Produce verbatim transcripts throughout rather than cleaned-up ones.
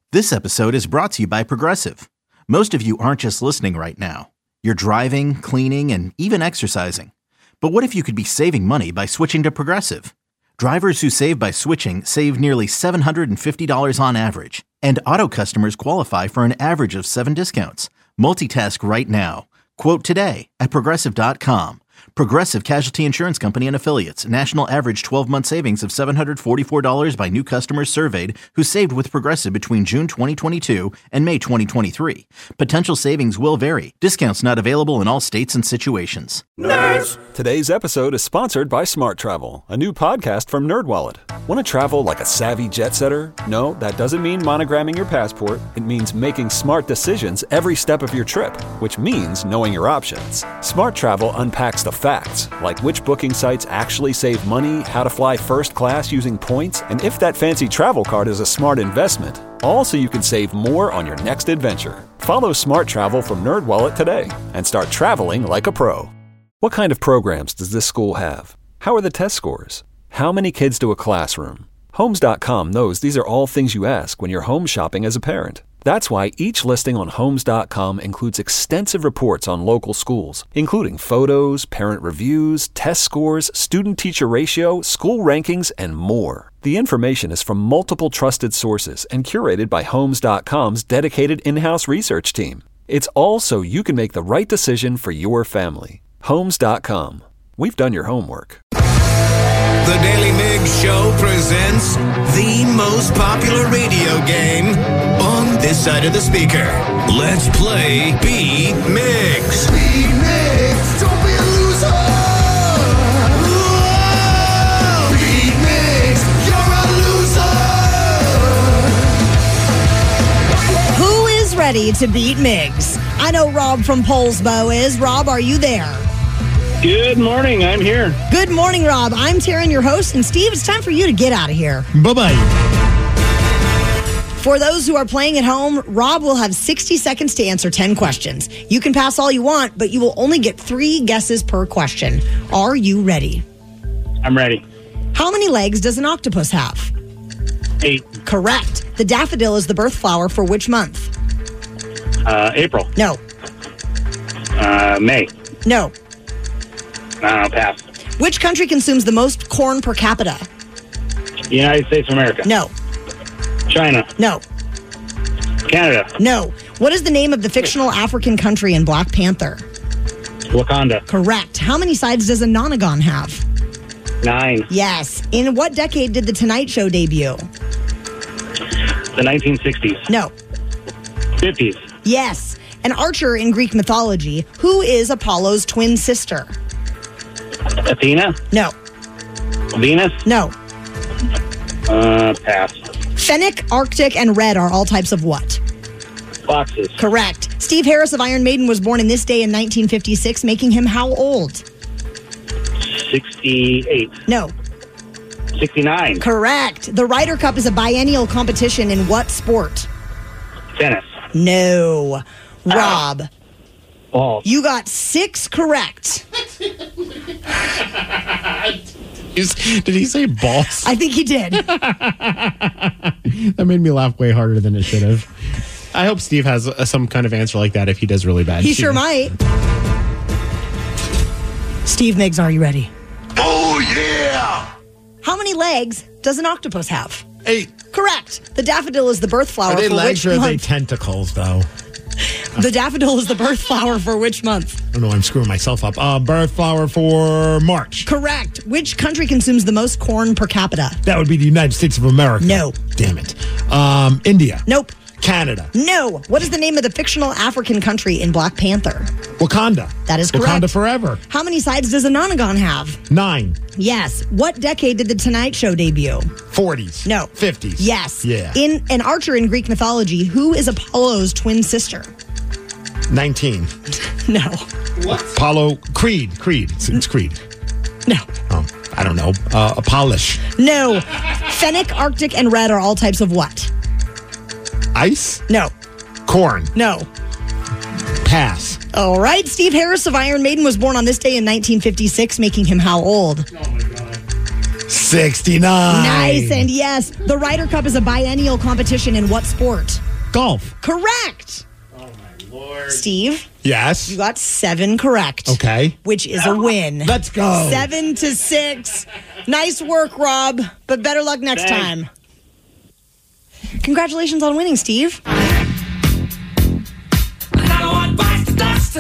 This episode is brought to you by Progressive. Most of you aren't just listening right now. You're driving, cleaning, and even exercising. But what if you could be saving money by switching to Progressive? Drivers who save by switching save nearly seven hundred fifty dollars on average. And auto customers qualify for an average of seven discounts. Multitask right now. Quote today at Progressive dot com. Progressive Casualty Insurance Company and Affiliates. National average twelve-month savings of seven hundred forty-four dollars by new customers surveyed who saved with Progressive between June twenty twenty-two and May twenty twenty-three. Potential savings will vary. Discounts not available in all states and situations. Nerds! Today's episode is sponsored by Smart Travel, a new podcast from NerdWallet. Want to travel like a savvy jet setter? No, that doesn't mean monogramming your passport. It means making smart decisions every step of your trip, which means knowing your options. Smart Travel unpacks the facts, like which booking sites actually save money, how to fly first class using points, and if that fancy travel card is a smart investment. All so you can save more on your next adventure. Follow Smart Travel from NerdWallet today and start traveling like a pro. What kind of programs does this school have? How are the test scores? How many kids do a classroom? Homes dot com knows these are all things you ask when you're home shopping as a parent. That's why each listing on Homes dot com includes extensive reports on local schools, including photos, parent reviews, test scores, student-teacher ratio, school rankings, and more. The information is from multiple trusted sources and curated by Homes dot com's dedicated in-house research team. It's all so you can make the right decision for your family. Homes dot com. We've done your homework. The Daily Migs Show presents the most popular radio game on this side of the speaker. Let's play Beat Migs. Beat Migs, don't be a loser. Whoa! Beat Migs, you're a loser. Who is ready to beat Migs? I know Rob from Poulsbo is. Rob, are you there? Good morning. I'm here. Good morning, Rob. I'm Taryn, your host, and Steve, it's time for you to get out of here. Bye-bye. For those who are playing at home, Rob will have sixty seconds to answer ten questions. You can pass all you want, but you will only get three guesses per question. Are you ready? I'm ready. How many legs does an octopus have? Eight. Correct. The daffodil is the birth flower for which month? Uh, April. No. Uh, May. No. Uh, pass. Which country consumes the most corn per capita? United States of America. No. China. No. Canada. No. What is the name of the fictional African country in Black Panther? Wakanda. Correct. How many sides does a nonagon have? Nine. Yes. In what decade did The Tonight Show debut? The nineteen sixties. No. fifties. Yes. An archer in Greek mythology. Who is Apollo's twin sister? Athena. No. Venus. No. Uh, pass. Fennec, Arctic, and red are all types of what? Foxes. Correct. Steve Harris of Iron Maiden was born in this day in nineteen fifty-six, making him how old? sixty-eight. No. sixty-nine. Correct. The Ryder Cup is a biennial competition in what sport? Tennis. No. Rob. Ball. You got six correct. Is, did he say balls? I think he did. That made me laugh way harder than it should have. I hope Steve has uh, some kind of answer like that if he does really bad. He Steve. sure might. Steve Miggs, are you ready? Oh, yeah! How many legs does an octopus have? Eight. Correct. The daffodil is the birth flower Are they for legs which or are they month? tentacles, though? The daffodil is the birth flower for which month? I don't know. I'm screwing myself up. Uh, birth flower for March. Correct. Which country consumes the most corn per capita? That would be the United States of America. No. Damn it. Um, India. Nope. Canada. No. What is the name of the fictional African country in Black Panther? Wakanda. That is correct. Wakanda forever. How many sides does a nonagon have? Nine. Yes. What decade did The Tonight Show debut? forties. No. fifties. Yes. Yeah. In an archer in Greek mythology, who is Apollo's twin sister? nineteen. No. What? Apollo. Creed. Creed. It's, it's Creed. No. Oh, I don't know. Uh, a polish. No. Fennec, Arctic, and red are all types of what? Ice? No. Corn. No. Pass. All right. Steve Harris of Iron Maiden was born on this day in nineteen fifty-six, making him how old? Oh, my God. sixty-nine. Nice. And yes, the Ryder Cup is a biennial competition in what sport? Golf. Correct. Oh, my Lord. Steve, Yes. you got seven correct. Okay. Which is a win. Let's go. Seven to six. Nice work, Rob. But better luck next Thanks. time. Congratulations on winning, Steve. Another one bites the dust.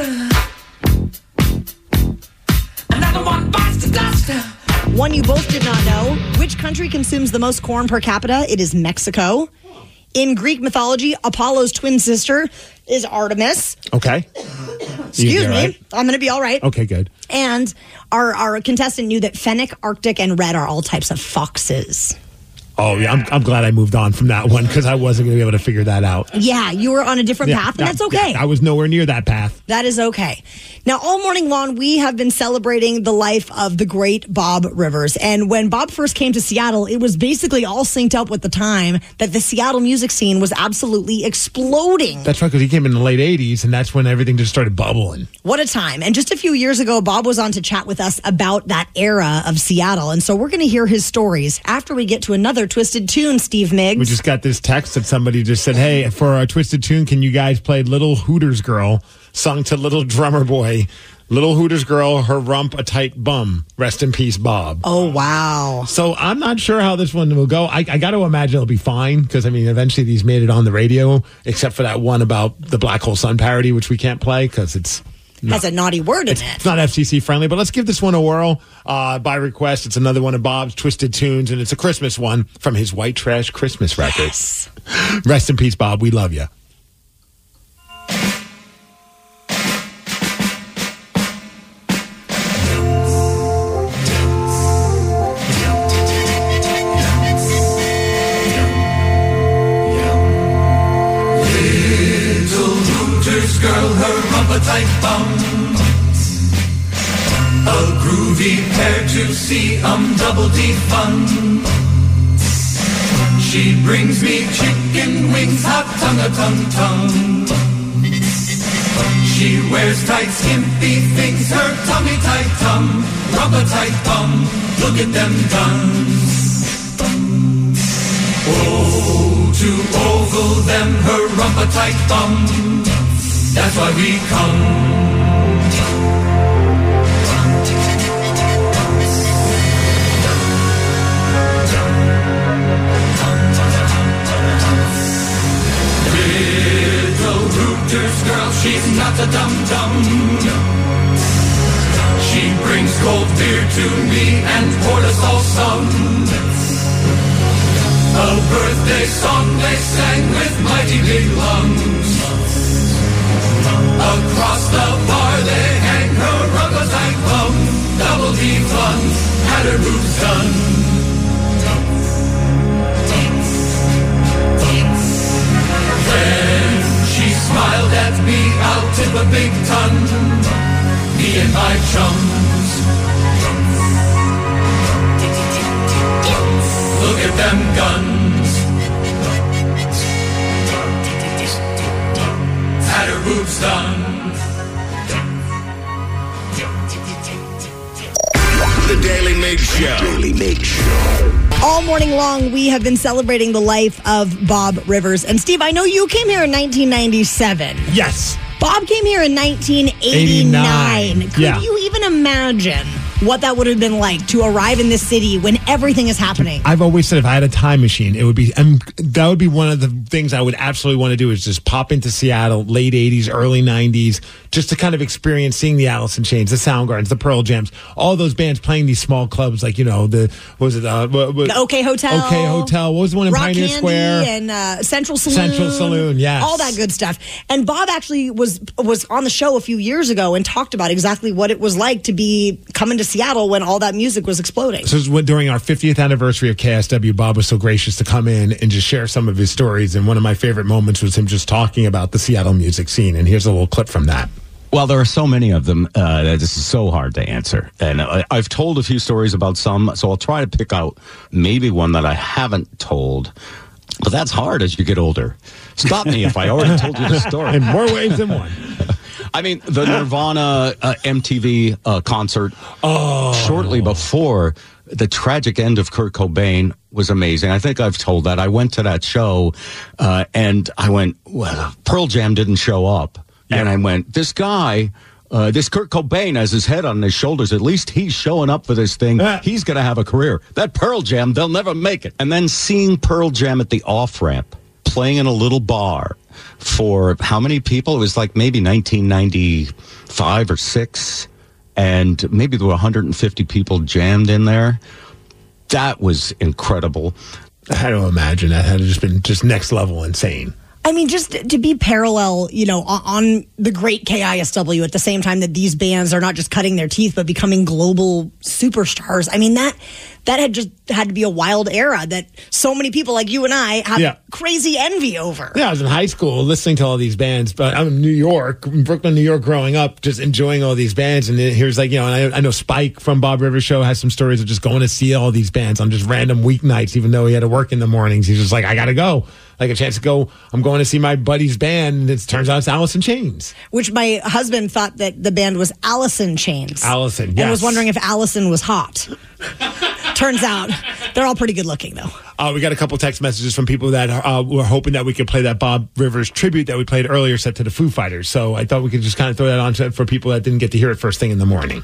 Another one bites the dust. One you both did not know. Which country consumes the most corn per capita? It is Mexico. In Greek mythology, Apollo's twin sister is Artemis. Okay. Excuse me. Right? I'm going to be all right. Okay, good. And our, our contestant knew that fennec, arctic, and red are all types of foxes. Oh, yeah. I'm, I'm glad I moved on from that one because I wasn't going to be able to figure that out. Yeah, you were on a different path, and that's okay. I was nowhere near that path. That is okay. Now, all morning long, we have been celebrating the life of the great Bob Rivers. And when Bob first came to Seattle, it was basically all synced up with the time that the Seattle music scene was absolutely exploding. That's right, because he came in the late eighties, and that's when everything just started bubbling. What a time. And just a few years ago, Bob was on to chat with us about that era of Seattle. And so we're going to hear his stories after we get to another Twisted Tune, Steve Miggs. We just got this text that somebody just said, hey, for our Twisted Tune, can you guys play Little Hooters Girl, sung to Little Drummer Boy? Little Hooters Girl, her rump a tight bum. Rest in peace, Bob. Oh, wow. So I'm not sure how this one will go. I, I got to imagine it'll be fine because, I mean, eventually these made it on the radio, except for that one about the Black Hole Sun parody, which we can't play because it's Has a naughty word in it's, it. it's not F C C friendly. But let's give this one a whirl. Uh, by request, it's another one of Bob's Twisted Tunes, and it's a Christmas one from his White Trash Christmas record. Yes. Rest in peace, Bob. We love you. Girl, her rump-a-tight bum. A groovy pair to see, um, double D fun. She brings me chicken wings, hot tongue-a-tongue-tongue. She wears tight, skimpy things, her tummy tight tum, rump-a-tight bum. Look at them guns. Oh, to ogle them, her rump-a-tight bum. That's why we come. Little Hooters girl, she's not a dum-dum. She brings cold beer to me and poured us all some. A birthday song they sang with mighty big lungs. Across the bar they hang her rubber-tight bum. Double D fun, had her boobs done. Then she smiled at me, I'll tip a big ton. Me and my chums. Look at them guns. Had her boobs done. The Daily Mix Show. Daily Mix Show. All morning long, we have been celebrating the life of Bob Rivers. And Steve, I know you came here in nineteen ninety-seven. Yes. Bob came here in nineteen eighty-nine. eighty-nine. Could Yeah. you even imagine what that would have been like to arrive in this city when everything is happening? I've always said if I had a time machine, it would be, and that would be one of the things I would absolutely want to do is just pop into Seattle, late eighties, early nineties, just to kind of experience seeing the Alice in Chains, the Soundgardens, the Pearl Jams, all those bands playing these small clubs like, you know, the, what was it? Uh, what, what, The OK Hotel. OK Hotel. What was the one in Rock Pioneer Candy Square? and uh, Central Saloon. Central Saloon, yes. All that good stuff. And Bob actually was was on the show a few years ago and talked about exactly what it was like to be coming to Seattle when all that music was exploding. So this was when, during our fiftieth anniversary of K S W, Bob was so gracious to come in and just share some of his stories. And one of my favorite moments was him just talking about the Seattle music scene. And here's a little clip from that. Well, there are so many of them uh, that this is so hard to answer. And I, I've told a few stories about some, so I'll try to pick out maybe one that I haven't told. But that's hard as you get older. Stop me if I already told you the story. In more ways than one. I mean, the Nirvana uh, M T V uh, concert, oh. shortly before the tragic end of Kurt Cobain was amazing. I think I've told that. I went to that show, uh, and I went, well, Pearl Jam didn't show up. Yeah. And I went, this guy, uh, this Kurt Cobain has his head on his shoulders. At least he's showing up for this thing. Yeah. He's going to have a career. That Pearl Jam, they'll never make it. And then seeing Pearl Jam at the off-ramp, playing in a little bar for how many people? It was like maybe nineteen ninety-five or six. And maybe there were one hundred fifty people jammed in there. That was incredible. I had to imagine that had just been just next level insane. I mean, just to be parallel, you know, on the great K I S W at the same time that these bands are not just cutting their teeth, but becoming global superstars. I mean, that that had just had to be a wild era that so many people like you and I have yeah. crazy envy over. Yeah, I was in high school listening to all these bands, but I'm in New York, Brooklyn, New York, growing up, just enjoying all these bands. And here's like, you know, and I, I know Spike from Bob Rivers Show has some stories of just going to see all these bands on just random weeknights, even though he had to work in the mornings. He's just like, I got to go. Like a chance to go, I'm going to see my buddy's band, and it turns out it's Alice in Chains. Which my husband thought that the band was Alice in Chains. Allison, yes. And was wondering if Allison was hot. Turns out they're all pretty good looking, though. Uh, we got a couple text messages from people that uh, were hoping that we could play that Bob Rivers tribute that we played earlier set to the Foo Fighters. So I thought we could just kind of throw that on to, for people that didn't get to hear it first thing in the morning.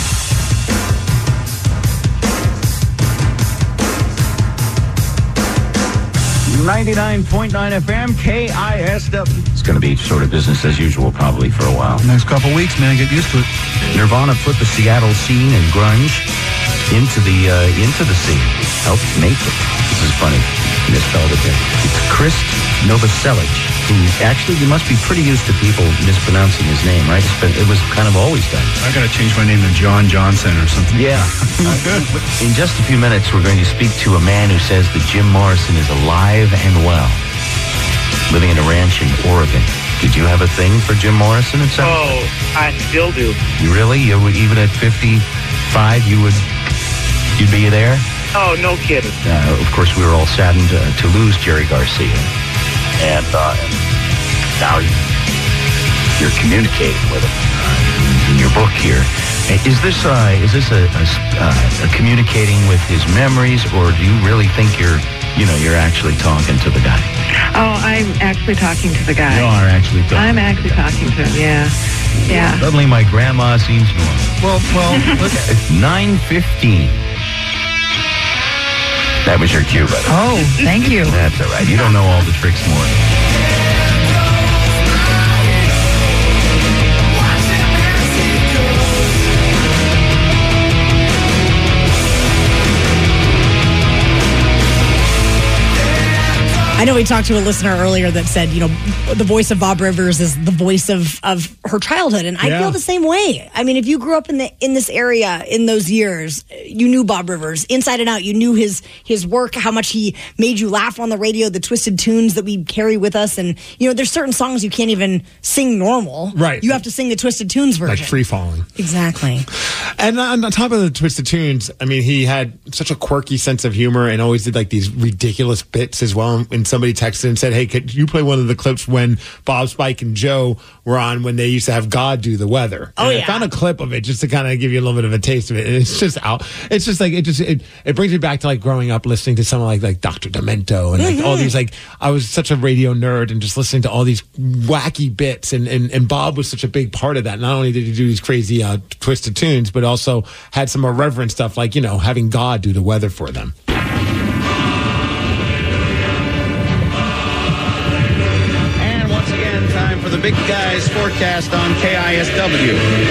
ninety-nine point nine F M, K I S W. It's going to be sort of business as usual probably for a while. Next couple weeks, man, get used to it. Nirvana put the Seattle scene and grunge into the uh, into the scene. Helped make it. This is funny. Misspelled it there. It's Chris Novoselic, who actually, you must be pretty used to people mispronouncing his name, right? It's been, it was kind of always done. I got to change my name to John Johnson or something. Yeah. uh, in just a few minutes, we're going to speak to a man who says that Jim Morrison is alive and well, living in a ranch in Oregon. Did you have a thing for Jim Morrison? Oh, I still do. You really? You even at fifty-five, you would, you'd be there? Oh, no kidding. Uh, of course, we were all saddened uh, to lose Jerry Garcia. And uh, now you're communicating with him uh, in your book here. Is this uh, is this a, a, uh, a communicating with his memories, or do you really think you're, you know, you're actually talking to the guy? Oh, I'm actually talking to the guy. You are actually talking. I'm actually talking to him. Yeah, yeah. Suddenly, my grandma seems normal. Well, well, look at nine fifteen. That was your cue, buddy. Oh, thank you. That's all right. You don't know all the tricks more. I know we talked to a listener earlier that said, you know, the voice of Bob Rivers is the voice of, of her childhood. And I yeah. feel the same way. I mean, if you grew up in the in this area in those years, you knew Bob Rivers inside and out. You knew his his work, how much he made you laugh on the radio, the twisted tunes that we carry with us. And, you know, there's certain songs you can't even sing normal. Right. You have to sing the twisted tunes version. Like Free Falling. Exactly. And on, on top of the twisted tunes, I mean, he had such a quirky sense of humor and always did like these ridiculous bits as well. And somebody texted and said, hey, could you play one of the clips when Bob, Spike, and Joe were on when they used to have God do the weather? Oh, and yeah. I found a clip of it just to kind of give you a little bit of a taste of it. And it's just out. It's just like, it just, it, it brings me back to like growing up listening to someone like, like Doctor Demento and like mm-hmm. all these, like, I was such a radio nerd and just listening to all these wacky bits. And, and, and Bob was such a big part of that. Not only did he do these crazy uh, twisted tunes, but also had some irreverent stuff like, you know, having God do the weather for them. For the Big Guys forecast on K I S W.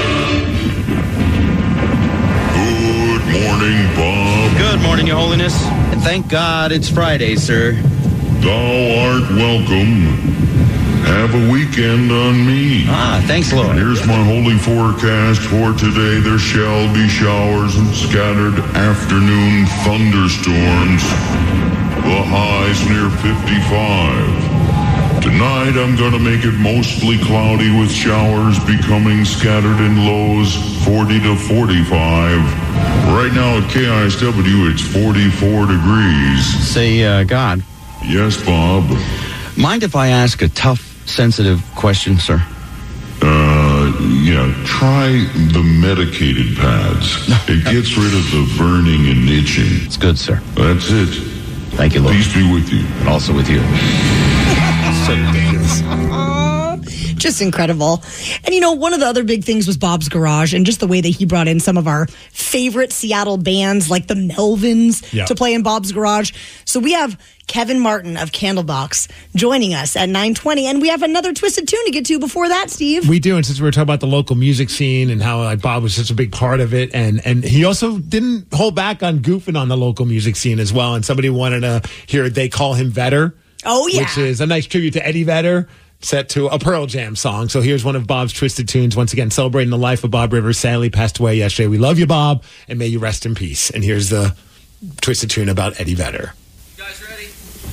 Good morning, Bob. Good morning, Your Holiness. And thank God it's Friday, sir. Thou art welcome. Have a weekend on me. Ah, thanks, Lord. Here's my holy forecast for today. There shall be showers and scattered afternoon thunderstorms. The highs near fifty-five. Tonight, I'm going to make it mostly cloudy with showers becoming scattered in lows forty to forty-five. Right now at K I S W, it's forty-four degrees. Say, uh, God. Yes, Bob. Mind if I ask a tough, sensitive question, sir? Uh, yeah, try the medicated pads. It gets rid of the burning and itching. It's good, sir. That's it. Thank you, Lord. Peace be with you. And also with you. So ridiculous. Just incredible. And you know, one of the other big things was Bob's Garage and just the way that he brought in some of our favorite Seattle bands like the Melvins Yeah. to play in Bob's Garage. So we have Kevin Martin of Candlebox joining us at nine twenty, and we have another Twisted Tune to get to before that, Steve. We do, and since we were talking about the local music scene and how like Bob was such a big part of it, and and he also didn't hold back on goofing on the local music scene as well. And somebody wanted to hear They Call Him Vetter. Oh, yeah. Which is a nice tribute to Eddie Vedder, set to a Pearl Jam song. So here's one of Bob's Twisted Tunes, once again celebrating the life of Bob Rivers. Sadly passed away yesterday. We love you, Bob, and may you rest in peace. And here's the Twisted Tune about Eddie Vedder. You guys ready?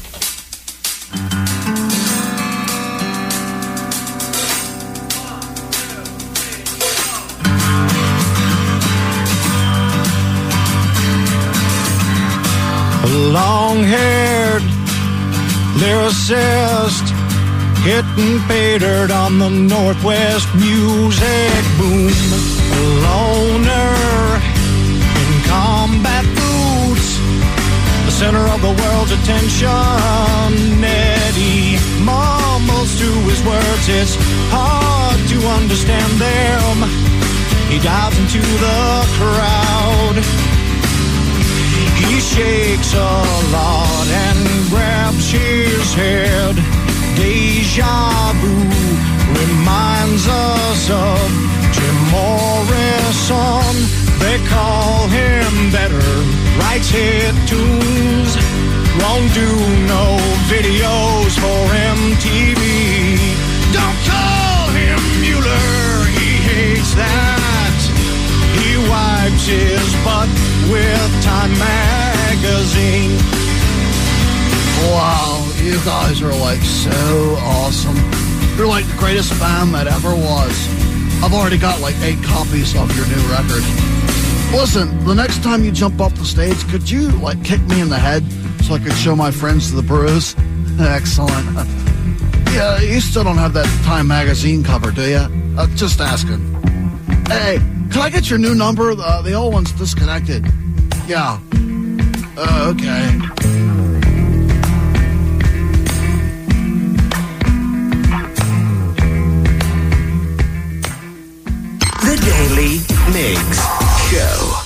Long-haired lyricist hitting pay dirt on the Northwest music boom. Loner in combat boots, the center of the world's attention. Eddie mumbles to his words, it's hard to understand them. He dives into the crowd. He shakes a lot and grabs his head. Deja vu reminds us of Jim Morrison. They call him Better, writes hit tunes. Won't do no videos for M T V. Don't call him Mueller, he hates that. He wipes his butt with Time Magazine. Wow, you guys are like so awesome. You're like the greatest band that ever was. I've already got like eight copies of your new record. Listen, the next time you jump off the stage, could you like kick me in the head so I could show my friends the bruise? Excellent. Yeah, you still don't have that Time Magazine cover, do you? Uh, just asking. Hey, can I get your new number? Uh, the old one's disconnected. Yeah. Uh, okay. The Daily Migs Show.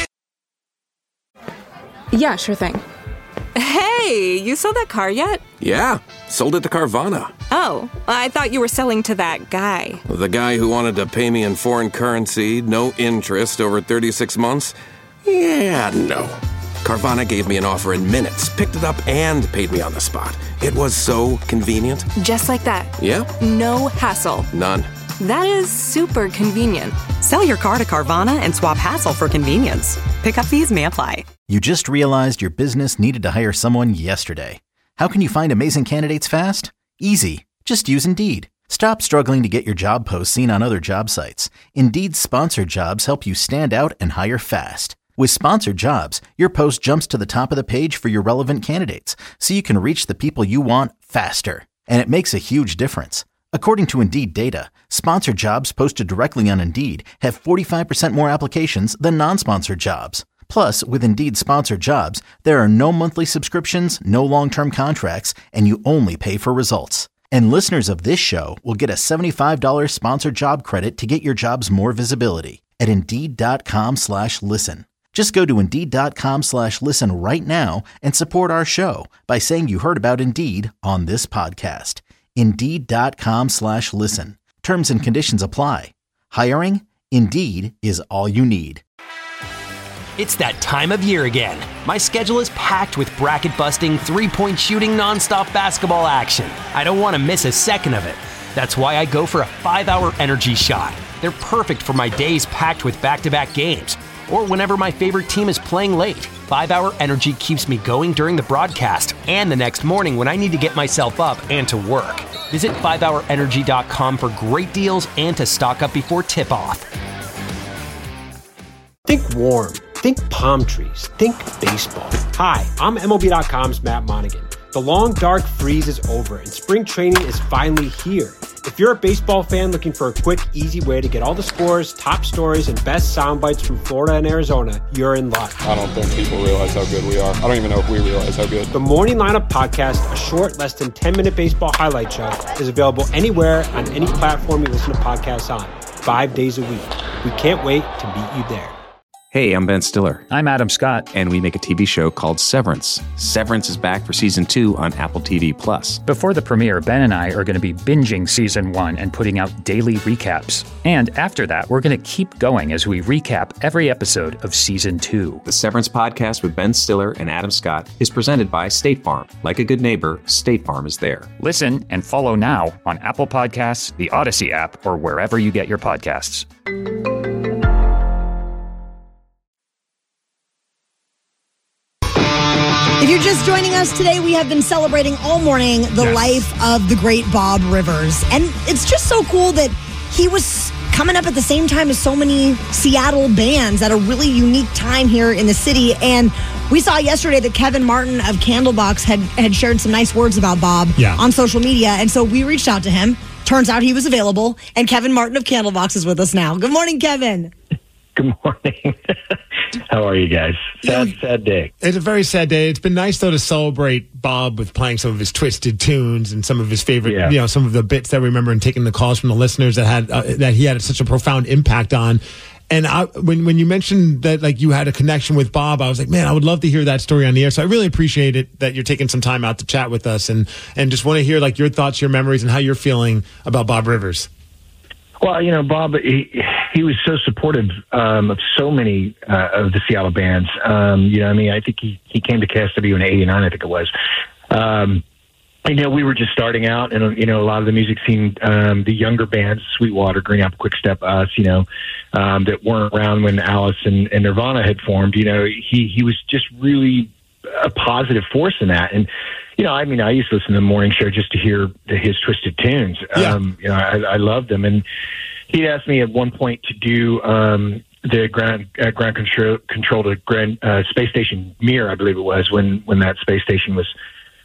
Yeah, sure thing. Hey, you sold that car yet? Yeah, sold it to Carvana. Oh, I thought you were selling to that guy. The guy who wanted to pay me in foreign currency, no interest, over thirty-six months? Yeah, no. Carvana gave me an offer in minutes, picked it up, and paid me on the spot. It was so convenient. Just like that. Yeah? No hassle. None. That is super convenient. Sell your car to Carvana and swap hassle for convenience. Pickup fees may apply. You just realized your business needed to hire someone yesterday. How can you find amazing candidates fast? Easy. Just use Indeed. Stop struggling to get your job posts seen on other job sites. Indeed's sponsored jobs help you stand out and hire fast. With sponsored jobs, your post jumps to the top of the page for your relevant candidates, so you can reach the people you want faster. And it makes a huge difference. According to Indeed data, sponsored jobs posted directly on Indeed have forty-five percent more applications than non-sponsored jobs. Plus, with Indeed sponsored jobs, there are no monthly subscriptions, no long-term contracts, and you only pay for results. And listeners of this show will get a seventy-five dollars sponsored job credit to get your jobs more visibility at Indeed.com slash listen. Just go to Indeed.com slash listen right now and support our show by saying you heard about Indeed on this podcast. Indeed.com slash listen. Terms and conditions apply. Hiring? Indeed is all you need. It's that time of year again. My schedule is packed with bracket-busting, three-point shooting, nonstop basketball action. I don't want to miss a second of it. That's why I go for a five-hour energy shot. They're perfect for my days packed with back-to-back games, or whenever my favorite team is playing late. five-hour energy keeps me going during the broadcast and the next morning when I need to get myself up and to work. Visit five hour energy dot com for great deals and to stock up before tip-off. Think warm. Think palm trees. Think baseball. Hi, I'm M L B dot com's Matt Monaghan. The long, dark freeze is over, and spring training is finally here. If you're a baseball fan looking for a quick, easy way to get all the scores, top stories, and best sound bites from Florida and Arizona, you're in luck. I don't think people realize how good we are. I don't even know if we realize how good. The Morning Lineup Podcast, a short, less than ten-minute baseball highlight show, is available anywhere on any platform you listen to podcasts on, five days a week. We can't wait to meet you there. Hey, I'm Ben Stiller. I'm Adam Scott. And we make a T V show called Severance. Severance is back for season two on Apple T V Plus. Before the premiere, Ben and I are going to be binging season one and putting out daily recaps. And after that, we're going to keep going as we recap every episode of season two. The Severance podcast with Ben Stiller and Adam Scott is presented by State Farm. Like a good neighbor, State Farm is there. Listen and follow now on Apple Podcasts, the Odyssey app, or wherever you get your podcasts. If you're just joining us today, we have been celebrating all morning the yes. life of the great Bob Rivers. And it's just so cool that he was coming up at the same time as so many Seattle bands at a really unique time here in the city. And we saw yesterday that Kevin Martin of Candlebox had, had shared some nice words about Bob yeah. on social media. And so we reached out to him. Turns out he was available. And Kevin Martin of Candlebox is with us now. Good morning, Kevin. Good morning. How are you guys? Sad, sad day. It's a very sad day. It's been nice, though, to celebrate Bob with playing some of his twisted tunes and some of his favorite, yeah. you know, some of the bits that we remember and taking the calls from the listeners that had uh, that he had such a profound impact on. And I, when when you mentioned that, like, you had a connection with Bob, I was like, man, I would love to hear that story on the air. So I really appreciate it that you're taking some time out to chat with us, and and just want to hear like your thoughts, your memories, and how you're feeling about Bob Rivers. Well, you know, Bob, he, he was so supportive um, of so many uh, of the Seattle bands. Um, you know, I mean, I think he, he came to K S W in eighty-nine, I think it was. Um, you know, we were just starting out, and, you know, a lot of the music scene, um, the younger bands, Sweetwater, Green Apple, Quick Step, us, you know, um, that weren't around when Alice and, and Nirvana had formed, you know, he, he was just really a positive force in that. And, you know, I mean, I used to listen to the morning show just to hear the, his twisted tunes. Yeah. Um, you know, I, I loved them. And he asked me at one point to do um, the ground uh, ground control control to grand uh, space station Mir, I believe it was, when when that space station was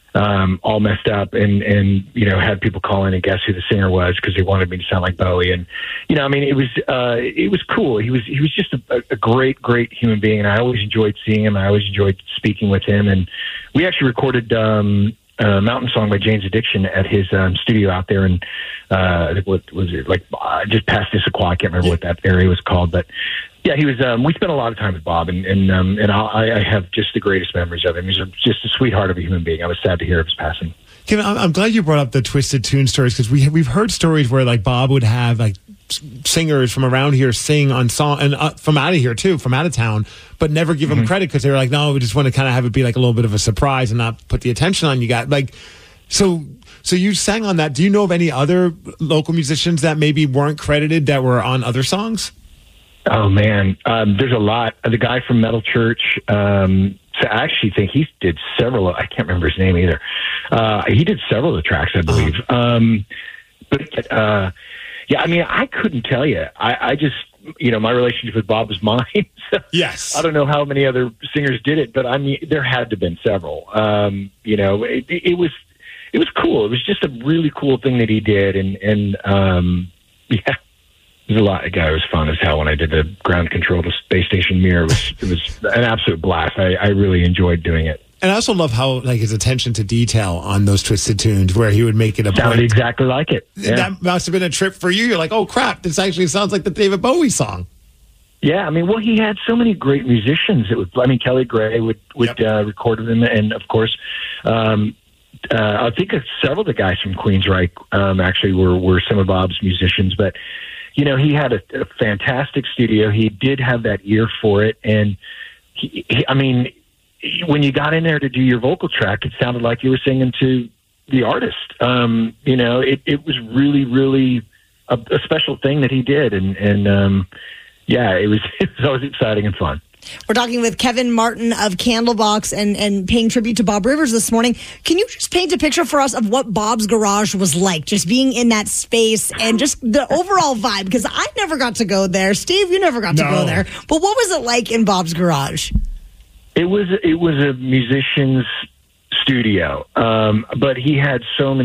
um, all messed up, and and you know, had people call in and guess who the singer was because they wanted me to sound like Bowie. And you know, I mean, it was uh, it was cool. He was he was just a, a great great human being, and I always enjoyed seeing him. I always enjoyed speaking with him, and we actually recorded um, a Mountain Song by Jane's Addiction at his um, studio out there in uh, what was it like uh, just past Issaquah? I can't remember what that area was called, but yeah, he was. Um, we spent a lot of time with Bob, and and um, and I, I have just the greatest memories of him. He's a, just a sweetheart of a human being. I was sad to hear of his passing. Kevin, I'm, I'm glad you brought up the twisted tune stories, because we we've heard stories where like Bob would have like singers from around here sing on song, and uh, from out of here too, from out of town, but never give mm-hmm. them credit because they were like, no, we just want to kind of have it be like a little bit of a surprise and not put the attention on you guys. Like, so. So you sang on that. Do you know of any other local musicians that maybe weren't credited that were on other songs? Oh, man. Um, there's a lot. The guy from Metal Church, um, so I actually think he did several. I can't remember his name either. Uh, he did several of the tracks, I believe. Uh-huh. Um, but, uh, yeah, I mean, I couldn't tell you. I, I just, you know, my relationship with Bob was mine. So yes. I don't know how many other singers did it, but I mean, there had to have been several. Um, you know, it, it was... It was cool. It was just a really cool thing that he did, and and um, yeah, it was a lot. God, it was fun as hell when I did the ground control to space station Mir. It was it was an absolute blast. I, I really enjoyed doing it. And I also love how like his attention to detail on those twisted tunes, where he would make it a sounded point. exactly like it. Yeah. That must have been a trip for you. You're like, oh crap, this actually sounds like the David Bowie song. Yeah, I mean, well, he had so many great musicians. It was, I mean, Kelly Gray would would yep. uh, record with him, and of course. Um, Uh, I think several of the guys from Queensryche um, actually were, were some of Bob's musicians, but you know, he had a, a fantastic studio. He did have that ear for it, and he, he, I mean, when you got in there to do your vocal track, it sounded like you were singing to the artist. Um, you know, it, it was really, really a, a special thing that he did, and and um, yeah, it was it was always exciting and fun. We're talking with Kevin Martin of Candlebox and, and paying tribute to Bob Rivers this morning. Can you just paint a picture for us of what Bob's Garage was like, just being in that space and just the overall vibe? Because I never got to go there. Steve, you never got to No. go there. But what was it like in Bob's Garage? It was it was a musician's studio, um, but he had so many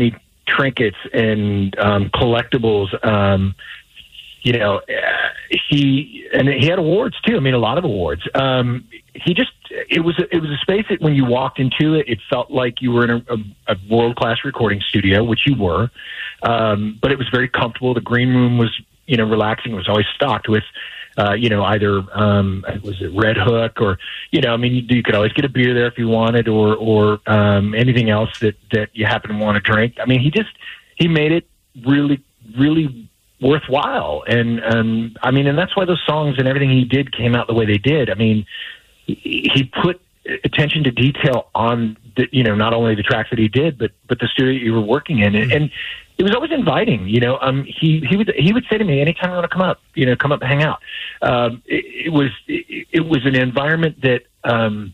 trinkets and um, collectibles. Um, you know, uh, he and he had awards too. I mean, a lot of awards. Um, he just it was a, it was a space that when you walked into it, it felt like you were in a, a, a world class recording studio, which you were. Um, but it was very comfortable. The green room was, you know, relaxing. It was always stocked with, uh, you know, either um, was it Red Hook or, you know, I mean, you, you could always get a beer there if you wanted, or or um, anything else that that you happen to want to drink. I mean, he just he made it really, really worthwhile. And, um, I mean, and that's why those songs and everything he did came out the way they did. I mean, he, he put attention to detail on the, you know, not only the tracks that he did, but, but the studio you were working in. And, and it was always inviting, you know, um, he, he would, he would say to me, anytime you want to come up, you know, come up and hang out. Um, it, it was, it, it was an environment that, um,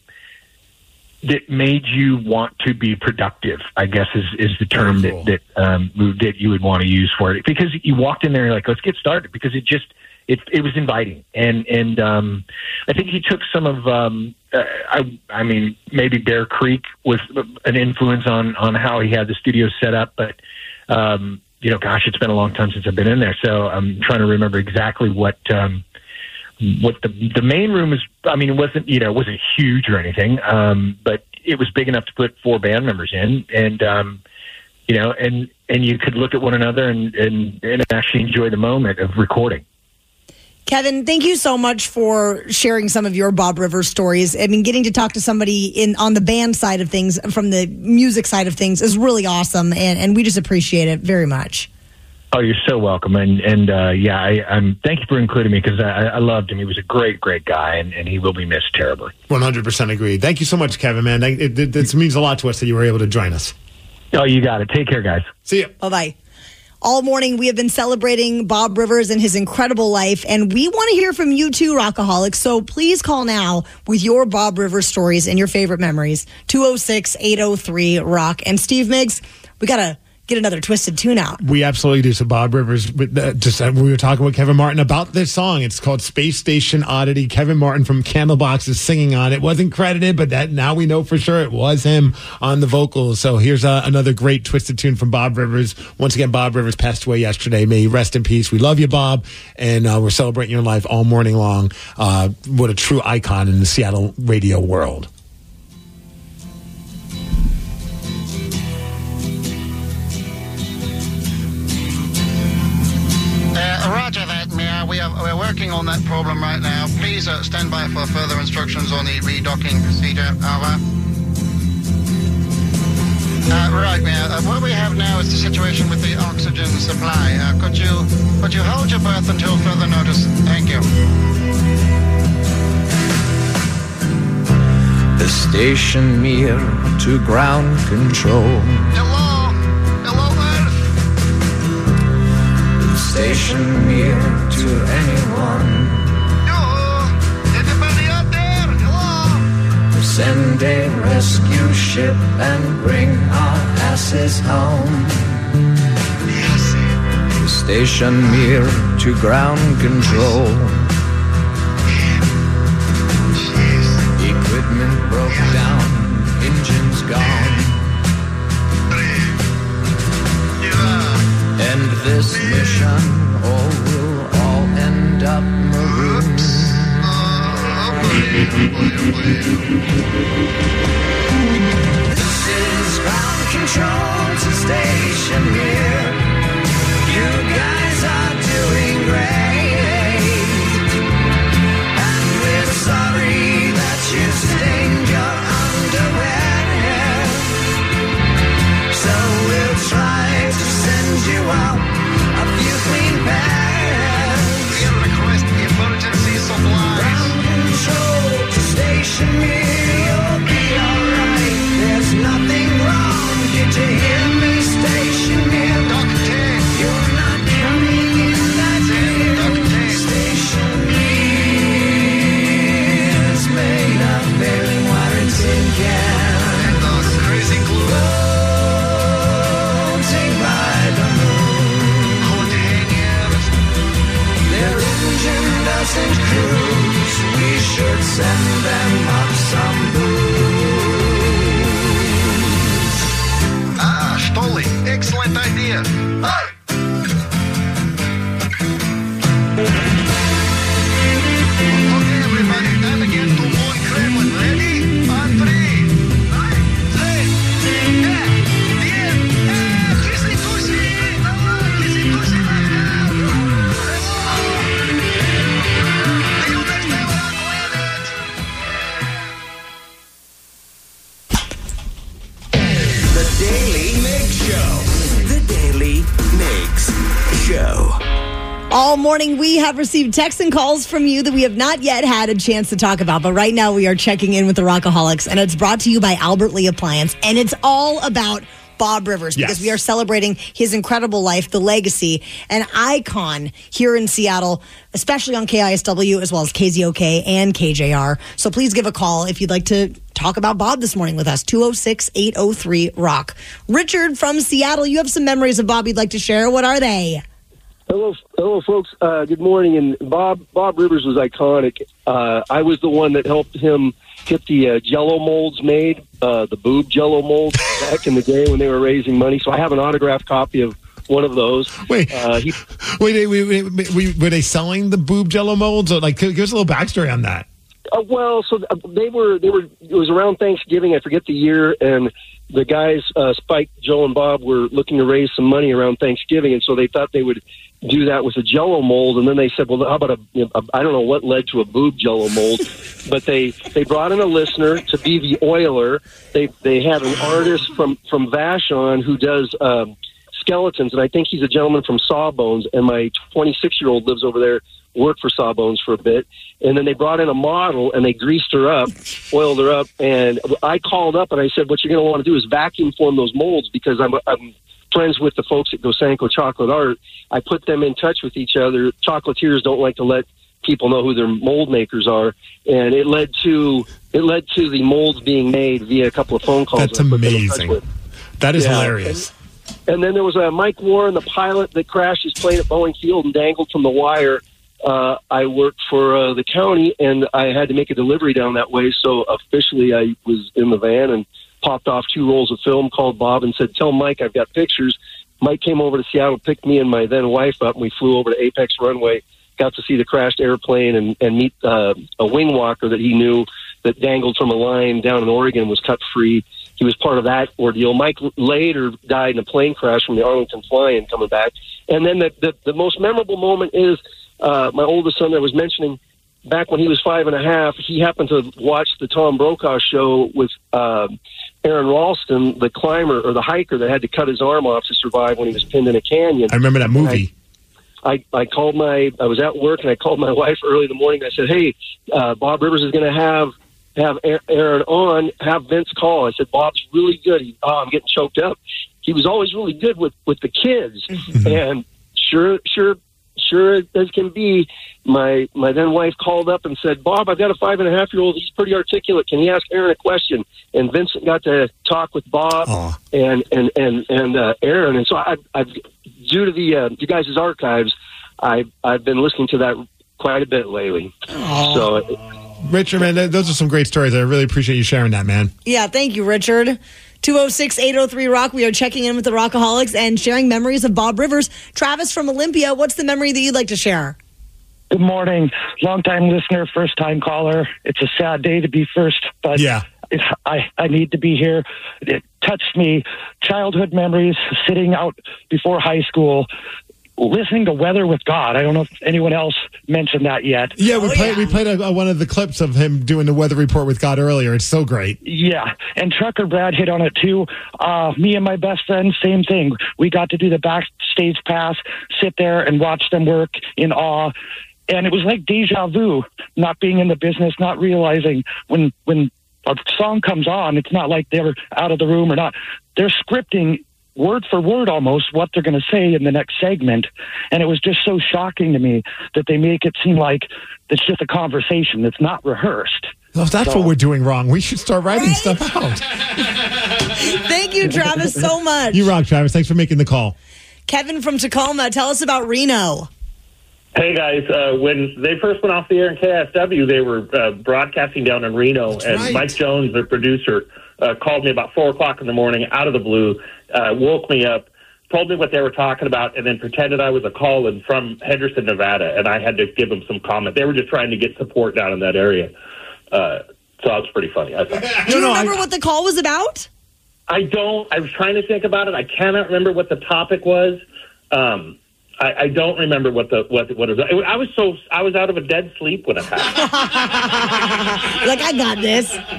that made you want to be productive, I guess is, is the term cool. that, that, um, that you would want to use for it, because you walked in there and you're like, let's get started, because it just, it, it was inviting. And, and, um, I think he took some of, um, uh, I, I mean, maybe Bear Creek was an influence on, on how he had the studio set up, but, um, you know, gosh, it's been a long time since I've been in there. So I'm trying to remember exactly what, um, what the the main room is. I mean, it wasn't, you know, it wasn't huge or anything, um, but it was big enough to put four band members in, and um, you know, and and you could look at one another and, and and actually enjoy the moment of recording. Kevin, thank you so much for sharing some of your Bob Rivers stories. I mean, getting to talk to somebody in on the band side of things, from the music side of things, is really awesome, and, and we just appreciate it very much. Oh, you're so welcome. And, and uh, yeah, I, I'm, thank you for including me, because I, I loved him. He was a great, great guy, and, and he will be missed terribly. one hundred percent agreed. Thank you so much, Kevin, man. It, it, it means a lot to us that you were able to join us. Oh, you got it. Take care, guys. See ya. Bye-bye. All morning, we have been celebrating Bob Rivers and his incredible life, and we want to hear from you too, Rockaholics. So please call now with your Bob Rivers stories and your favorite memories. two oh six, eight oh three, rock. And Steve Miggs, we got to get another Twisted Tune out. We absolutely do. So Bob Rivers, uh, just uh, we were talking with Kevin Martin about this song. It's called Space Station Oddity. Kevin Martin from Candlebox is singing on it. Wasn't credited, but that now we know for sure it was him on the vocals. So here's uh, another great Twisted Tune from Bob Rivers. Once again, Bob Rivers passed away yesterday. May he rest in peace. We love you, Bob, and uh, we're celebrating your life all morning long. Uh, what a true icon in the Seattle radio world. Uh, roger that, Mia. We are, we're working on that problem right now. Please uh, stand by for further instructions on the redocking procedure. Over. Uh, right, Mia. Uh, what we have now is the situation with the oxygen supply. Uh, could you could you hold your breath until further notice? Thank you. The station near to ground control. Hello? Hello, Earth? Station near to anyone. Hello? Anybody out there? Hello? Send a rescue ship and bring our asses home. Yes. The station near to ground control. Equipment broke down, engines gone. And this mission all will all end up marooned. This is ground control to station here. You guys are doing great, and we're sorry that you stained your underwear. So we'll try to send you out a few clean pairs. We request emergency supply. Ground control to station here. You'll be alright. There's nothing wrong. Did you hear me? Station here. Doctor, you're not coming in that clear. Doctor, station here is made of failing wire and tin can. and those crazy clues. Doesn't cruise, we should send them up some booze. Ah, Stoli, excellent idea. All morning, we have received texts and calls from you that we have not yet had a chance to talk about. But right now, we are checking in with the Rockaholics, and it's brought to you by Albert Lee Appliance. And it's all about Bob Rivers, because Yes. we are celebrating his incredible life, the legacy, an icon here in Seattle, especially on K I S W as well as K Z O K and K J R. So please give a call if you'd like to talk about Bob this morning with us, two oh six, eight oh three, rock. Richard from Seattle, you have some memories of Bob you'd like to share. What are they? Hello, hello, folks. Uh, good morning. And Bob Bob Rivers was iconic. Uh, I was the one that helped him get the uh, Jello molds made, uh, the boob Jello molds back in the day when they were raising money. So I have an autographed copy of one of those. Wait, uh, he, wait, wait, wait, wait, wait, were they selling the boob Jello molds? Or like, give us a little backstory on that. Uh, well, so they were, they were, it was around Thanksgiving, I forget the year, and the guys, uh, Spike, Joe, and Bob were looking to raise some money around Thanksgiving, and so they thought they would do that with a Jello mold, and then they said, well, how about a, you know, a I don't know what led to a boob Jello mold, but they, they brought in a listener to be the oiler. They they had an artist from, from Vashon who does um, skeletons, and I think he's a gentleman from Sawbones, and my twenty-six-year-old lives over there, worked for Sawbones for a bit, and then they brought in a model, and they greased her up, oiled her up, and I called up, and I said, what you're going to want to do is vacuum form those molds, because I'm, I'm friends with the folks at Gosanko Chocolate Art. I put them in touch with each other. Chocolatiers don't like to let people know who their mold makers are, and it led to it led to the molds being made via a couple of phone calls. That's amazing. That is Yeah. hilarious. And, and then there was a Mike Warren, the pilot that crashed his plane at Boeing Field and dangled from the wire. Uh, I worked for uh, the county, and I had to make a delivery down that way, so officially I was in the van and popped off two rolls of film, called Bob and said, tell Mike I've got pictures. Mike came over to Seattle, picked me and my then wife up, and we flew over to Apex Runway, got to see the crashed airplane and, and meet uh, a wing walker that he knew that dangled from a line down in Oregon, was cut free. He was part of that ordeal. Mike later died in a plane crash from the Arlington fly-in coming back. And then the, the, the most memorable moment is uh, my oldest son that I was mentioning, back when he was five and a half, he happened to watch the Tom Brokaw show with uh, Aaron Ralston, the climber or the hiker that had to cut his arm off to survive when he was pinned in a canyon. I remember that movie. I, I, I called my, I was at work and I called my wife early in the morning. I said, hey, uh, Bob Rivers is going to have have Aaron on, have Vince call. I said, Bob's really good. He, oh, I'm getting choked up. He was always really good with, with the kids. And sure, sure, sure as can be, my my then wife called up and said, Bob, I've got a five and a half year old. He's pretty articulate. Can you ask Aaron a question? And Vincent got to talk with Bob Aww. and and and and uh, Aaron. And so I, I've due to the uh, you guys' archives, I I've been listening to that quite a bit lately. Aww. So. Richard, man, those are some great stories. I really appreciate you sharing that, man. Yeah, thank you, Richard. two oh six, eight oh three, rock. We are checking in with the Rockaholics and sharing memories of Bob Rivers. Travis from Olympia, what's the memory that you'd like to share? Good morning. Long-time listener, first-time caller. It's a sad day to be first, but yeah. it, I, I need to be here. It touched me. Childhood memories, sitting out before high school, listening to Weather with God. I don't know if anyone else mentioned that yet. Yeah, we oh, played yeah. we played a, a, one of the clips of him doing the weather report with God earlier. It's so great. Yeah, and Trucker Brad hit on it too. Uh, me and my best friend, same thing. We got to do the backstage pass, sit there and watch them work in awe. And it was like deja vu, not being in the business, not realizing when when a song comes on, it's not like they're out of the room or not. They're scripting word for word almost what they're going to say in the next segment. And it was just so shocking to me that they make it seem like it's just a conversation that's not rehearsed. Well, if that's so, what we're doing wrong, we should start writing right? stuff out. Thank you, Travis, so much. You rock, Travis. Thanks for making the call. Kevin from Tacoma, tell us about Reno. Hey, guys. Uh, when they first went off the air in K I S W, they were uh, broadcasting down in Reno, That's and right. Mike Jones, the producer, uh, called me about four o'clock in the morning out of the blue, uh, woke me up, told me what they were talking about, and then pretended I was a call-in from Henderson, Nevada, and I had to give them some comment. They were just trying to get support down in that area. Uh, so that was pretty funny, I thought. Do you remember what the call was about? I don't. I was trying to think about it. I cannot remember what the topic was. Um I, I don't remember what the what what it was. I was so I was out of a dead sleep when it happened. Like, I got this.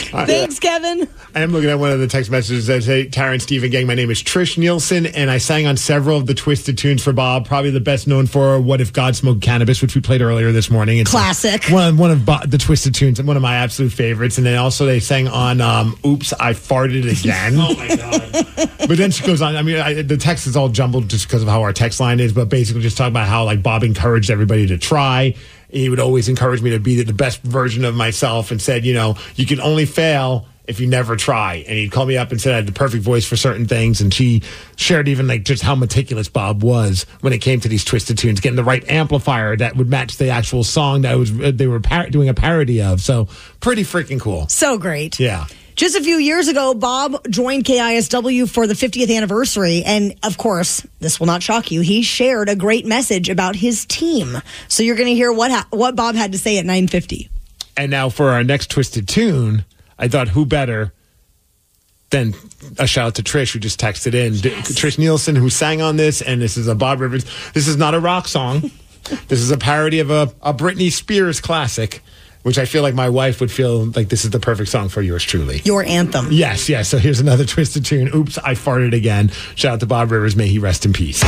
Thanks, Kevin. I am looking at one of the text messages that say, Tara and Stephen Gang, my name is Trish Nielsen, and I sang on several of the Twisted tunes for Bob, probably the best known for What If God Smoked Cannabis, which we played earlier this morning. It's Classic. One, one of Bob, the Twisted tunes, and one of my absolute favorites. And then also they sang on um, Oops, I Farted Again. Oh, my God. But then she goes on, I mean, I, the text is all jumbled just because of how our text line is, but basically just talking about how, like, Bob encouraged everybody to try. He would always encourage me to be the best version of myself and said, you know, you can only fail if you never try. And he'd call me up and said I had the perfect voice for certain things. And she shared even like just how meticulous Bob was when it came to these Twisted tunes, getting the right amplifier that would match the actual song that was they were par- doing a parody of. So pretty freaking cool. So great. Yeah. Just a few years ago, Bob joined K I S W for the fiftieth anniversary. And of course, this will not shock you, he shared a great message about his team. So you're going to hear what ha- what Bob had to say at nine fifty. And now for our next Twisted tune, I thought who better than a shout out to Trish, who just texted in. Yes. Trish Nielsen, who sang on this. And this is a Bob Rivers. This is not a rock song. This is a parody of a, a Britney Spears classic, which I feel like my wife would feel like this is the perfect song for yours truly. Your anthem. Yes, yes. So here's another Twisted tune. Oops, I Farted Again. Shout out to Bob Rivers. May he rest in peace.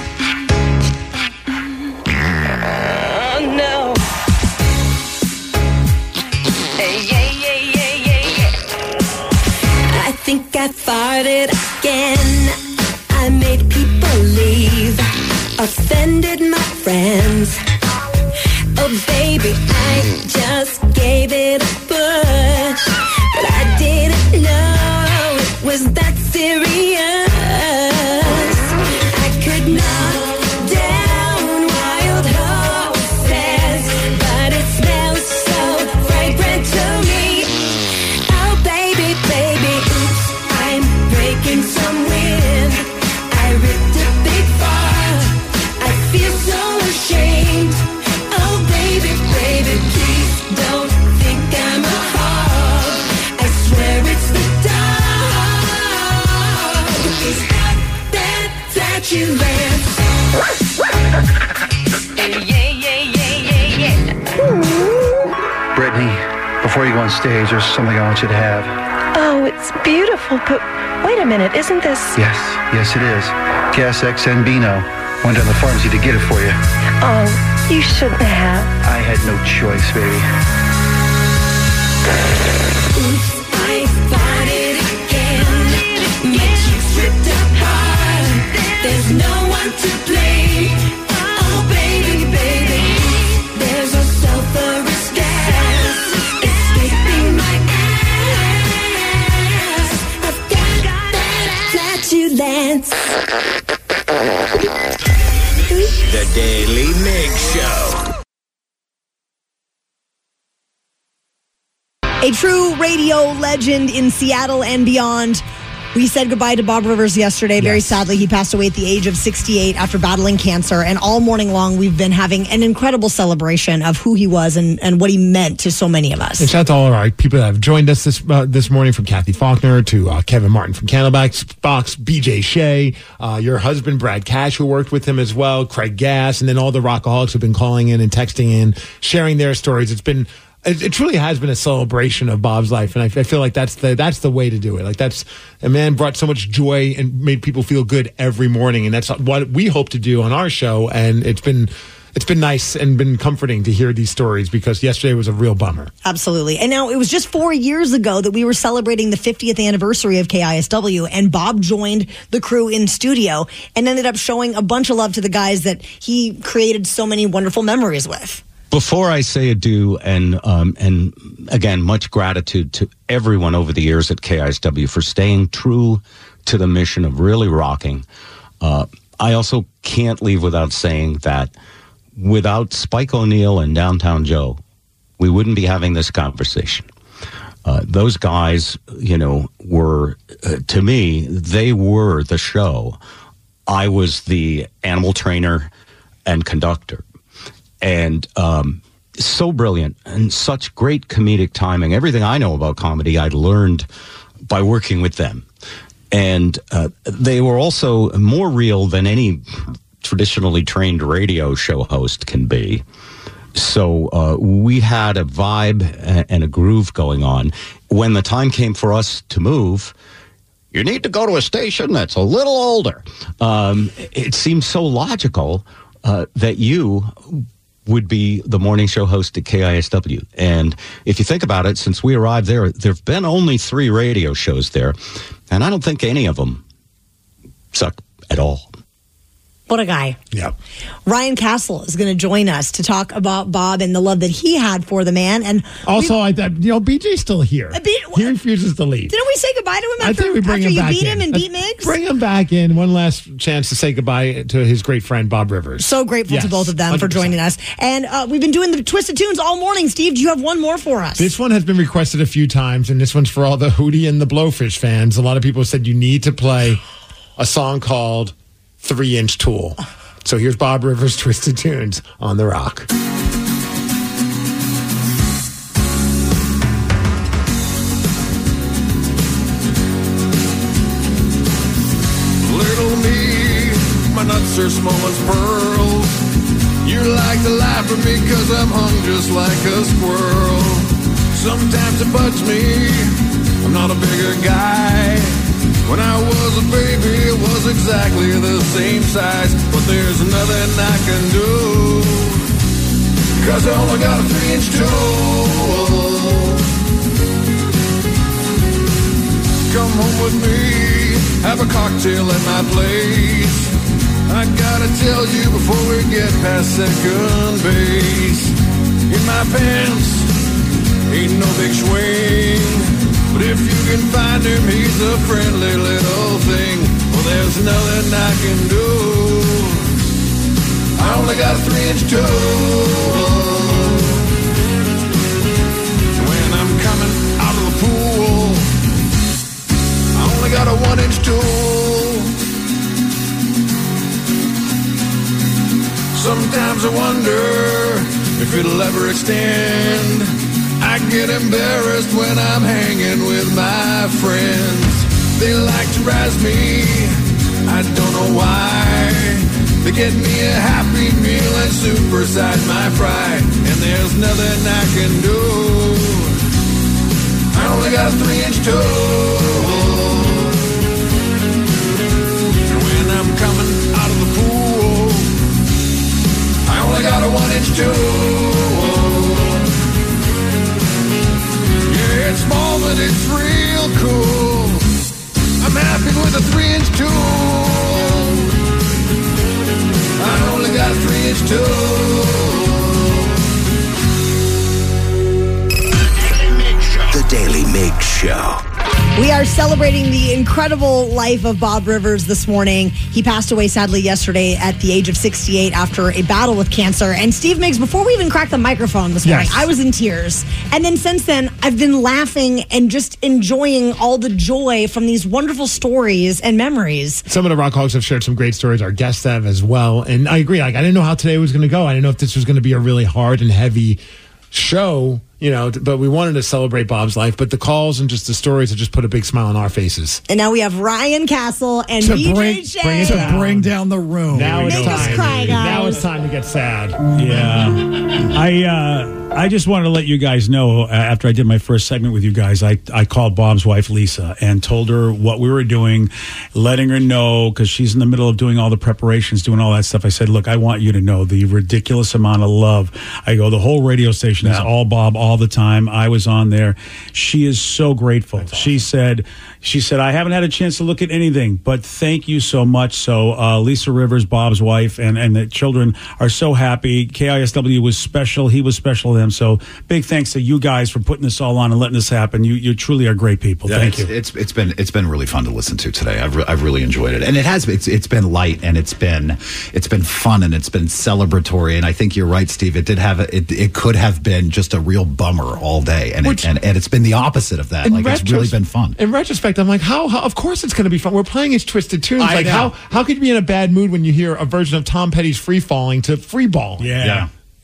I think I farted again. I made people leave, offended my friends. Oh baby, I just gave it a push, but I didn't know it was that serious. I could knock down wild horses, but it smells so fragrant to me. Oh baby, baby, oops, I'm breaking some wind. I ripped a big fart. I feel so ashamed. Oh baby, baby, please don't think I'm a hog. I swear it's the dog. He's got that flatulence. Yeah, yeah, yeah, yeah, yeah. Brittany, before you go on stage, there's something I want you to have. Oh, it's beautiful, but wait a minute, isn't this... Yes, yes it is. Gas X N Bino. Went down the pharmacy to get it for you. Oh, you shouldn't have. I had no choice, baby. Oops, I farted again. My cheeks ripped apart. There's no one to blame. Oh, baby, baby. There's a sulfurous gas escaping my ass. I've got that flatulence. The Daily Mig Show. A true radio legend in Seattle and beyond. We said goodbye to Bob Rivers yesterday. Very Yes. sadly, he passed away at the age of sixty-eight after battling cancer. And all morning long, we've been having an incredible celebration of who he was and, and what he meant to so many of us. And shout out to all our people that have joined us this uh, this morning, from Kathy Faulkner to uh, Kevin Martin from Candlebox Box, B J Shea, uh, your husband Brad Cash, who worked with him as well, Craig Gass, and then all the Rockaholics who've been calling in and texting in, sharing their stories. It's been it, it truly has been a celebration of Bob's life, and I, I feel like that's the that's the way to do it. Like that's a man brought so much joy and made people feel good every morning, and that's what we hope to do on our show. And it's been. It's been nice and been comforting to hear these stories, because yesterday was a real bummer. Absolutely. And now it was just four years ago that we were celebrating the fiftieth anniversary of K I S W, and Bob joined the crew in studio and ended up showing a bunch of love to the guys that he created so many wonderful memories with. Before I say adieu, and um, and again, much gratitude to everyone over the years at K I S W for staying true to the mission of really rocking. Uh, I also can't leave without saying that without Spike O'Neill and Downtown Joe, we wouldn't be having this conversation. Uh, those guys, you know, were, uh, to me, they were the show. I was the animal trainer and conductor. And um, so brilliant and such great comedic timing. Everything I know about comedy, I learned by working with them. And uh, they were also more real than any traditionally trained radio show host can be. so uh, we had a vibe and a groove going on. When the time came for us to move, you need to go to a station that's a little older. Um, it seems so logical uh, that you would be the morning show host at K I S W. And if you think about it, since we arrived there, there have been only three radio shows there, and I don't think any of them suck at all. What a guy. Yeah. Ryan Castle is going to join us to talk about Bob and the love that he had for the man. And also, I, you know, B J's still here. B- he refuses to leave. Didn't we say goodbye to him after, I think we bring after him you back beat in. him and Let's beat Miggs? Bring him back in. One last chance to say goodbye to his great friend, Bob Rivers. So grateful yes, to both of them one hundred percent. for joining us. And uh, we've been doing the Twisted Tunes all morning. Steve, do you have one more for us? This one has been requested a few times, and this one's for all the Hootie and the Blowfish fans. A lot of people said you need to play a song called Three Inch Tool. So here's Bob Rivers' Twisted Tunes on The Rock. Little me, my nuts are small as pearls. You like to laugh at me cause I'm hung just like a squirrel. Sometimes it bugs me, I'm not a bigger guy. When I was a baby, it was exactly the same size. But there's nothing I can do, cause I only got a three inch tool. Come home with me, have a cocktail at my place. I gotta tell you before we get past second base. In my pants, ain't no big swing. But if you can find him, he's a friendly little thing. Well, there's nothing I can do. I only got a three inch tool. When I'm coming out of the pool, I only got a one inch tool. Sometimes I wonder if it'll ever extend. I get embarrassed when I'm hanging with my friends. They like to razz me, I don't know why. They get me a Happy Meal and supersize my pride. And there's nothing I can do. I only got a three inch tool. When I'm coming out of the pool, I only got a one inch tool. It's small, but it's real cool. I'm happy with a three inch tool. I only got a three inch tool. The Daily Mig Show. We are celebrating the incredible life of Bob Rivers this morning. He passed away sadly yesterday at the age of sixty-eight after a battle with cancer. And Steve Miggs, before we even cracked the microphone this morning, Yes. I was in tears. And then since then, I've been laughing and just enjoying all the joy from these wonderful stories and memories. Some of the Rock Hogs have shared some great stories. Our guests have as well. And I agree. Like, I didn't know how today was going to go. I didn't know if this was going to be a really hard and heavy show, you know, but we wanted to celebrate Bob's life. But the calls and just the stories have just put a big smile on our faces. And now we have Ryan Castle and To B J bring- Shea. bring it To bring down the room. Now it's Make us time. cry, guys. Now it's time to get sad. Yeah. I uh, I just wanted to let you guys know, uh, after I did my first segment with you guys, I, I called Bob's wife, Lisa, and told her what we were doing, letting her know, because she's in the middle of doing all the preparations, doing all that stuff. I said, look, I want you to know the ridiculous amount of love. I go, the whole radio station is all Bob all the time. I was on there. She is so grateful. Awesome. She said, she said, I haven't had a chance to look at anything, but thank you so much. So uh, Lisa Rivers, Bob's wife, and, and the children are so happy. K I S W was special. He was special to them. So big thanks to you guys for putting this all on and letting this happen. You you truly are great people. Yeah, Thank it's, you. It's it's been it's been really fun to listen to today. I've re- I've really enjoyed it, and it has it's it's been light and it's been it's been fun and it's been celebratory. And I think you're right, Steve. It did have a, it it could have been just a real bummer all day, and Which- it, and and it's been the opposite of that. In Like it's really retros- been fun. In retrospect, I'm like, how, how? Of course, it's going to be fun. We're playing his Twisted Tunes. I Like, know. how? How could you be in a bad mood when you hear a version of Tom Petty's "Free Falling" to "Free Ball"? Yeah.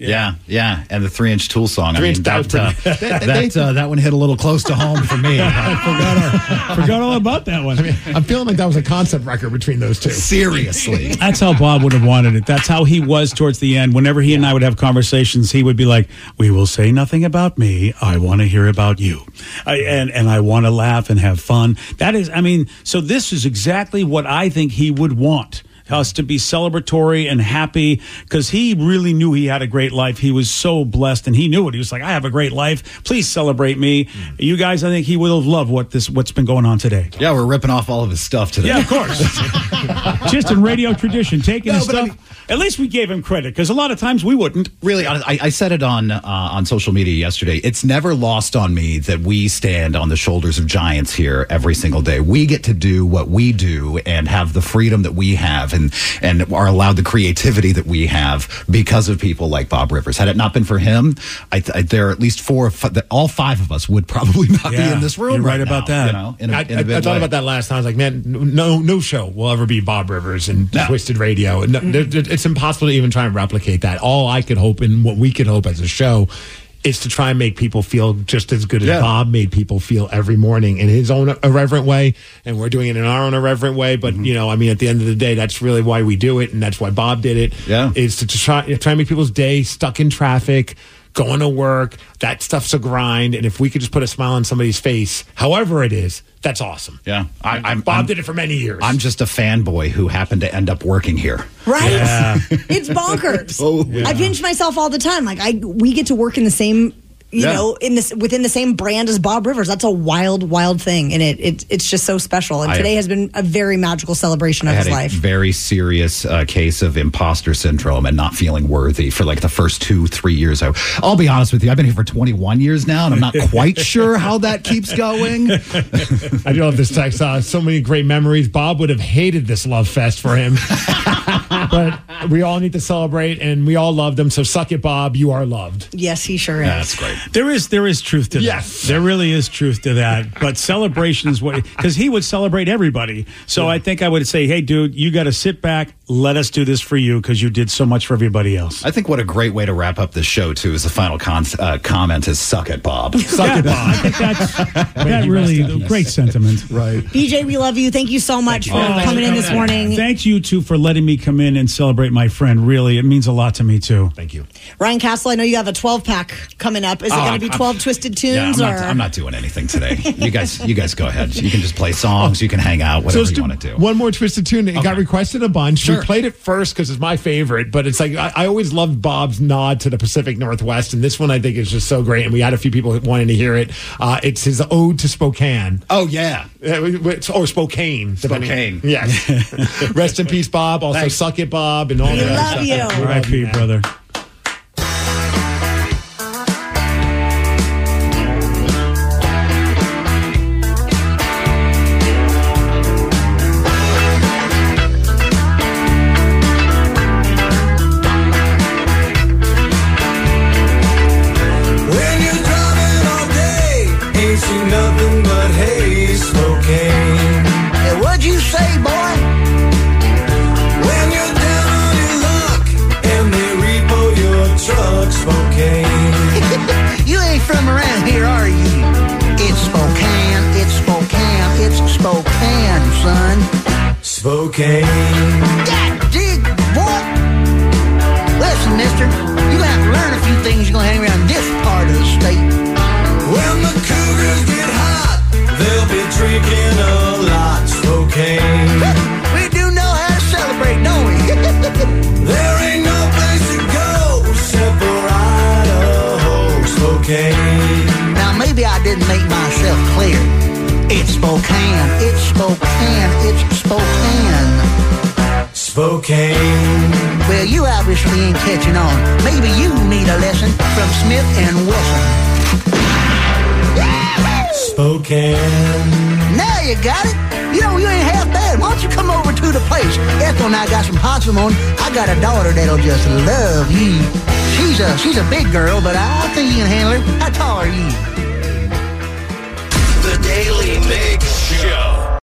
Yeah, yeah, and the three-inch Tool song. Three I inch mean, that, uh, that, that, uh, that one hit a little close to home for me. I forgot, our, forgot all about that one. I mean, I'm feeling like that was a concept record between those two. Seriously. That's how Bob would have wanted it. That's how he was towards the end. Whenever he and I would have conversations, he would be like, "We will say nothing about me. I want to hear about you, I, and and I want to laugh and have fun." That is, I mean, so this is exactly what I think he would want. Us to be celebratory and happy, because he really knew he had a great life. He was so blessed, and he knew it. He was like, "I have a great life. Please celebrate me." Mm. You guys, I think he will have loved what this what's been going on today. Yeah, we're ripping off all of his stuff today. Yeah, of course. Just in radio tradition, taking No, his but I stuff. mean- At least we gave him credit, because a lot of times we wouldn't. Really, I, I said it on uh, on social media yesterday. It's never lost on me that we stand on the shoulders of giants here every single day. We get to do what we do and have the freedom that we have, and and are allowed the creativity that we have because of people like Bob Rivers. Had it not been for him, I, I, there are at least four, or five, all five of us would probably not Yeah, be in this room. you're right right about now, that. You know, in a, I, in a I, big I thought way. about that last time. I was like, man, no, no show will ever be Bob Rivers and No. Twisted Radio. No, there- there- it's impossible to even try and replicate that. All I could hope, and what we could hope as a show, is to try and make people feel just as good as Yeah. Bob made people feel every morning in his own irreverent way, and we're doing it in our own irreverent way. But Mm-hmm. you know, I mean, at the end of the day, that's really why we do it, and that's why Bob did it. Yeah. is to try try and make people's day stuck in traffic, going to work. That stuff's a grind, and if we could just put a smile on somebody's face, however it is, that's awesome. Yeah, I, I'm, Bob I'm, did it for many years. I'm just a fanboy who happened to end up working here. Right? Yeah. It's bonkers. Oh, I pinch myself all the time. Like I, we get to work in the same, you Yeah. know, in this within the same brand as Bob Rivers. That's a wild, wild thing, and it, it it's just so special. And I- today has been a very magical celebration I of had his a life. very serious uh, case of imposter syndrome and not feeling worthy for like the first two, three years. I, I'll be honest with you. I've been here for twenty-one years now, and I'm not quite sure how that keeps going. I do love this text. Uh, so many great memories. Bob would have hated this love fest for him. But we all need to celebrate, and we all loved him. So suck it, Bob. You are loved. Yes, he sure is. That's great. There is there is truth to that. Yes. There really is truth to that. But celebration is what, because he would celebrate everybody. So I think I would say, hey, dude, you got to sit back. Let us do this for you because you did so much for everybody else. I think what a great way to wrap up this show, too, is the final con- uh, comment is suck it, Bob. Suck Yeah, it, Bob. I think that's that you really rest in peace. great sentiment. Right. B J, we love you. Thank you so much for you. Oh, coming in thanks this for coming morning. Thank you two for letting me come in and celebrate my friend. Really, it means a lot to me too. Thank you. Ryan Castle, I know you have a twelve pack coming up. Is it Oh, going to be I'm- twelve Twisted Tunes? Yeah, I'm not, or I'm not doing anything today. You guys, you guys go ahead. You can just play songs. You can hang out, whatever let's you want to do. One more Twisted Tune. It got Okay. requested a bunch. Sure. We played it first because it's my favorite, but it's like I, I always loved Bob's nod to the Pacific Northwest, and this one I think is just so great. And we had a few people wanting to hear it. Uh, it's his ode to Spokane. Oh yeah, Uh, it's- or Spokane. depending- Spokane. Yes. Rest in peace, Bob. Also, Thanks. suck it, Bob, and all We that love stuff. you. We R I love P, you, man. brother. When you're driving all day, ain't seen nothing but hay, Spokane. Hey, what'd you say, boy? When you're down on your luck and they repo your truck, Spokane. You ain't from around here, are you? It's Spokane, it's Spokane, it's Spokane, son. Spokane. God dig, boy. Listen, mister, you have to learn a few things you're gonna hang around this part of the state. When the cougars get hot, they'll be drinking a lot, Spokane. We do know how to celebrate, don't we? There ain't no place to go except for Idaho, Spokane. Now, maybe I didn't make myself clear. It's Spokane, it's Spokane, it's Spokane. Spokane. Well, you obviously ain't catching on. Maybe you need a lesson from Smith and Wesson. Spokane. Now you got it. You know, you ain't half bad. Why don't you come over to the place? Ethel and I got some possum on. I got a daughter that'll just love you. She's a she's a big girl, but I think you can handle her. How tall are you? The Daily Mix Show.